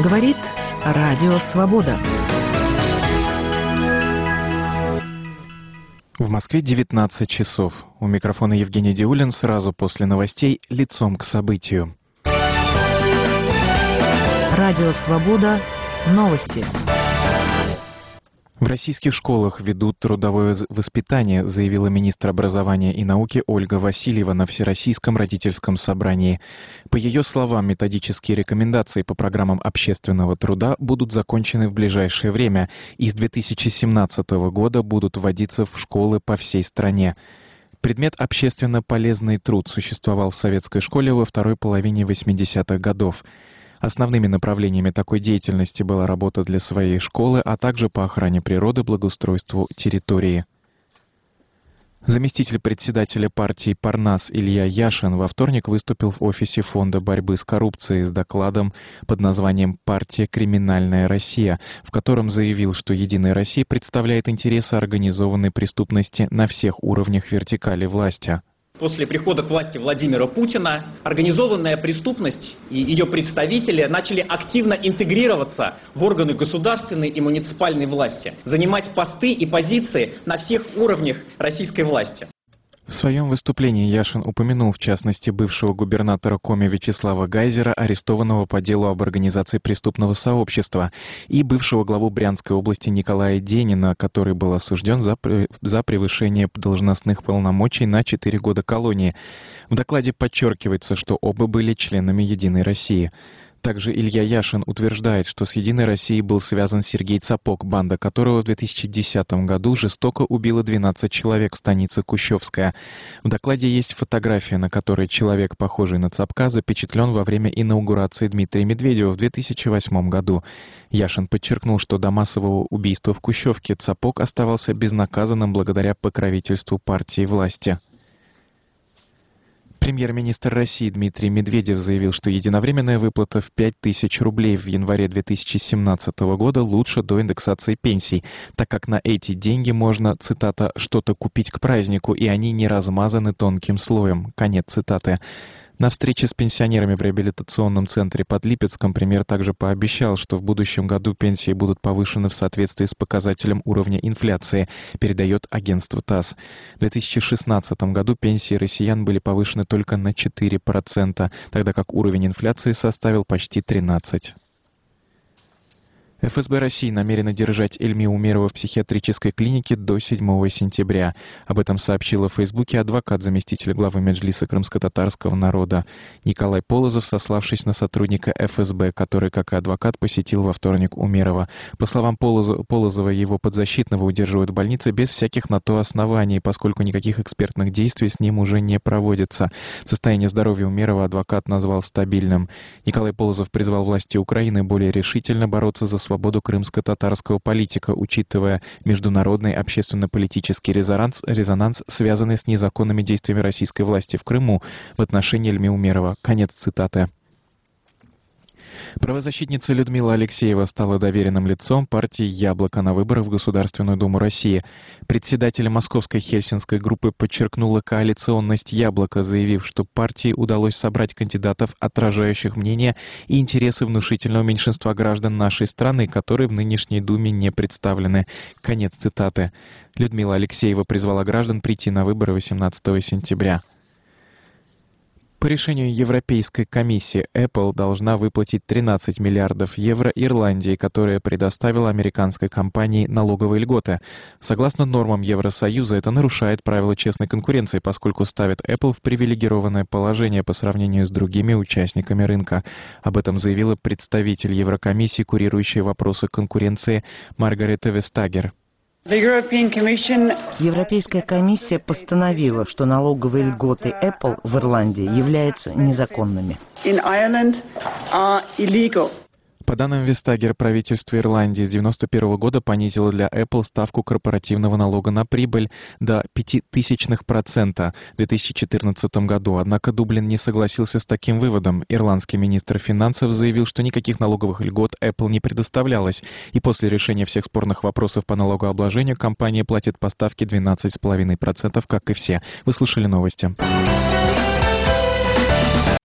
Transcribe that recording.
Говорит Радио Свобода. В Москве 19 часов. У микрофона Евгений Диулин. Сразу после новостей «Лицом к событию». Радио Свобода. Новости. В российских школах ведут трудовое воспитание, заявила министр образования и науки Ольга Васильева на Всероссийском родительском собрании. По ее словам, методические рекомендации по программам общественного труда будут закончены в ближайшее время и с 2017 года будут вводиться в школы по всей стране. Предмет «Общественно полезный труд» существовал в советской школе во второй половине 80-х годов. Основными направлениями такой деятельности была работа для своей школы, а также по охране природы, благоустройству территории. Заместитель председателя партии «Парнас» Илья Яшин во вторник выступил в офисе Фонда борьбы с коррупцией с докладом под названием «Партия Криминальная Россия», в котором заявил, что «Единая Россия» представляет интересы организованной преступности на всех уровнях вертикали власти. После прихода к власти Владимира Путина организованная преступность и ее представители начали активно интегрироваться в органы государственной и муниципальной власти, занимать посты и позиции на всех уровнях российской власти. В своем выступлении Яшин упомянул, в частности, бывшего губернатора Коми Вячеслава Гайзера, арестованного по делу об организации преступного сообщества, и бывшего главу Брянской области Николая Денина, который был осужден за превышение должностных полномочий на 4 года колонии. В докладе подчеркивается, что оба были членами «Единой России». Также Илья Яшин утверждает, что с «Единой Россией» был связан Сергей Цапок, банда которого в 2010 году жестоко убила 12 человек в станице Кущевская. В докладе есть фотография, на которой человек, похожий на Цапка, запечатлен во время инаугурации Дмитрия Медведева в 2008 году. Яшин подчеркнул, что до массового убийства в Кущевке Цапок оставался безнаказанным благодаря покровительству партии власти. Премьер-министр России Дмитрий Медведев заявил, что единовременная выплата в 5000 рублей в январе 2017 года лучше до индексации пенсий, так как на эти деньги можно, цитата, «что-то купить к празднику, и они не размазаны тонким слоем». Конец цитаты. На встрече с пенсионерами в реабилитационном центре под Липецком премьер также пообещал, что в будущем году пенсии будут повышены в соответствии с показателем уровня инфляции, передает агентство ТАСС. В 2016 году пенсии россиян были повышены только на 4%, тогда как уровень инфляции составил почти 13%. ФСБ России намерена держать Эльмиру Умерова в психиатрической клинике до 7 сентября. Об этом сообщила в Фейсбуке адвокат заместителя главы Меджлиса крымско-татарского народа Николай Полозов, сославшись на сотрудника ФСБ, который, как и адвокат, посетил во вторник Умерова. По словам Полозова, его подзащитного удерживают в больнице без всяких на то оснований, поскольку никаких экспертных действий с ним уже не проводится. Состояние здоровья Умерова адвокат назвал стабильным. Николай Полозов призвал власти Украины более решительно бороться за свободу крымско-татарского политика, учитывая международный общественно-политический резонанс, связанный с незаконными действиями российской власти в Крыму в отношении Эльмиры Умерова. Конец цитаты. Правозащитница Людмила Алексеева стала доверенным лицом партии «Яблоко» на выборах в Государственную Думу России. Председатель московской хельсинской группы подчеркнула коалиционность «Яблоко», заявив, что партии удалось собрать кандидатов, отражающих мнения и интересы внушительного меньшинства граждан нашей страны, которые в нынешней Думе не представлены. Конец цитаты. Людмила Алексеева призвала граждан прийти на выборы 18 сентября. По решению Европейской комиссии Apple должна выплатить 13 миллиардов евро Ирландии, которая предоставила американской компании налоговые льготы. Согласно нормам Евросоюза, это нарушает правила честной конкуренции, поскольку ставит Apple в привилегированное положение по сравнению с другими участниками рынка. Об этом заявила представитель Еврокомиссии, курирующая вопросы конкуренции Маргарета Вестагер. Европейская комиссия постановила, что налоговые льготы Apple в Ирландии являются незаконными. По данным Вестагер, правительство Ирландии с 1991 года понизило для Apple ставку корпоративного налога на прибыль до 0,005% в 2014 году. Однако Дублин не согласился с таким выводом. Ирландский министр финансов заявил, что никаких налоговых льгот Apple не предоставлялось. И после решения всех спорных вопросов по налогообложению компания платит по ставке 12,5%, как и все. Вы слушали новости.